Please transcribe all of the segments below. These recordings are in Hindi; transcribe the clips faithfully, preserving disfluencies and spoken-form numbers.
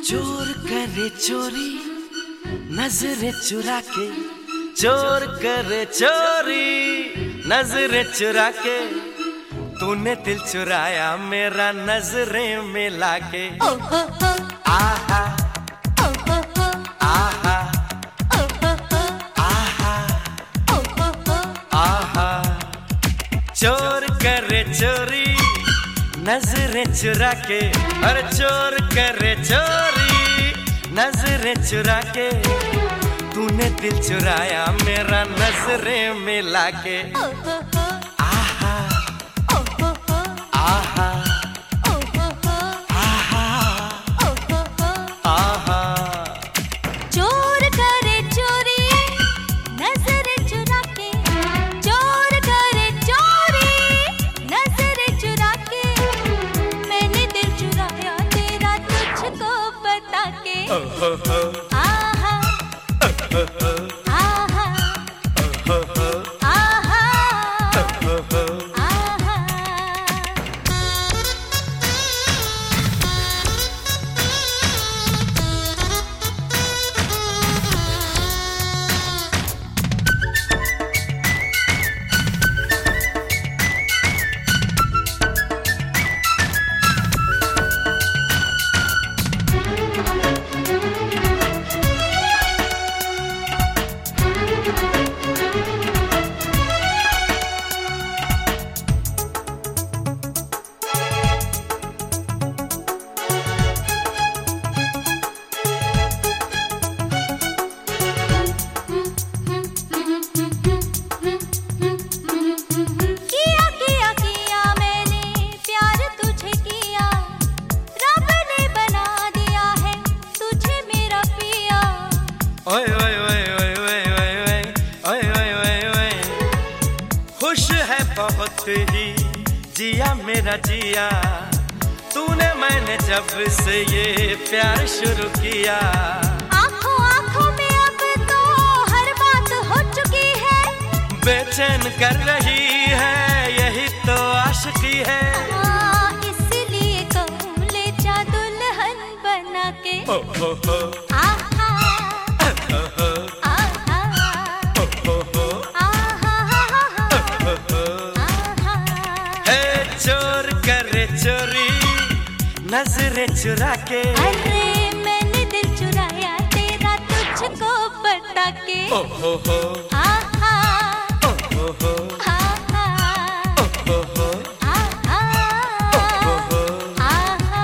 चोर करे चोरी नजरें चुरा के, चोर करे चोरी नजरें चुरा के, तूने दिल चुराया मेरा नजरें मिला के। आहा आहा आहा आहा, चोर करे चोरी नजरें चुरा के, और चोर करे चोरी नजरें चुरा के, तूने दिल चुराया मेरा नजरें मिला के। आहा आहा आहा आहा, चोर करे चोरी नजरें चुरा के, चोर करे चोरी नजरें चुरा के, मैंने दिल चुराया तेरा तुझको बता के। आहा आहा आहा आहा। ओए ओए ओए ओए ओए ओए ओए ओए ओए ओए, खुश है बहुत ही जिया मेरा जिया, तूने मैंने जब से ये प्यार शुरू किया। आँखों आँखों में अब तो हर बात हो चुकी है, बेचैन कर रही है यही तो आशिकी है। हाँ, इसलिए कहूँ ले जा दुल्हन बना के। ओ हो हो आहा चोर करे चोरी नजरें चुरा के, अरे मैंने दिल चुराया तेरा तुझको बता के। ओ हो हो आहा ओ हो हो आहा ओ हो हो आहा ओ हो हो। आहा।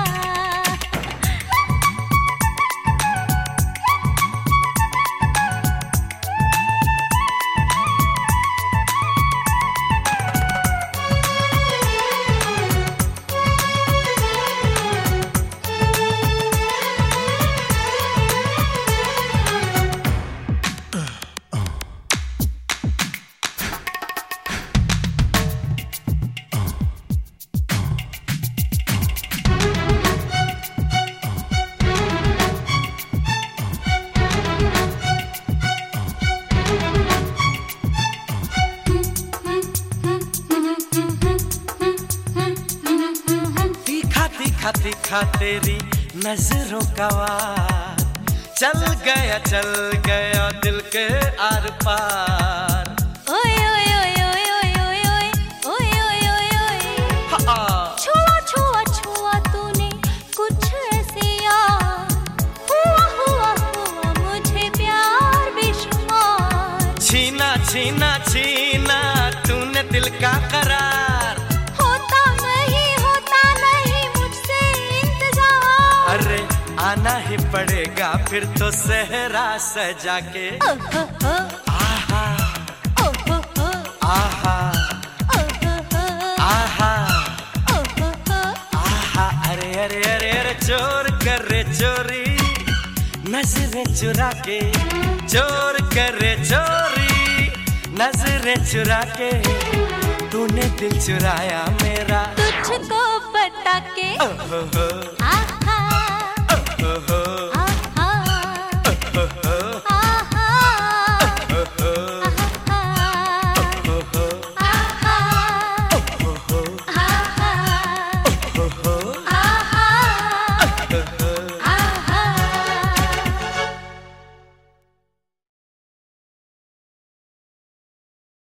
तीखा तीखा तेरी नजरों का वार, चल गया चल गया दिल के आर पार। ओए ओए ओए ओए ओए ओए ओए ओए ओए ओए, हाँ। छुआ छुआ छुआ तूने कुछ ऐसे यार, हुआ हुआ हुआ मुझे प्यार बेशुमार। छीना छीना छीना तूने दिल का करार, होता नहीं होता नहीं मुझसे इंतजार। अरे आना ही पड़ेगा फिर तो सहरा सजा के। ओहो हो आहा ओहो हो आहा ओहो हो आहा ओहो हो। आहा, अरे अरे अरे अरे, चोर करे चोरी नजरें चुरा के, चोर करे चोरी नजरें चुरा के, तूने दिल चुराया मेरा तुझको बता के। ओहो हो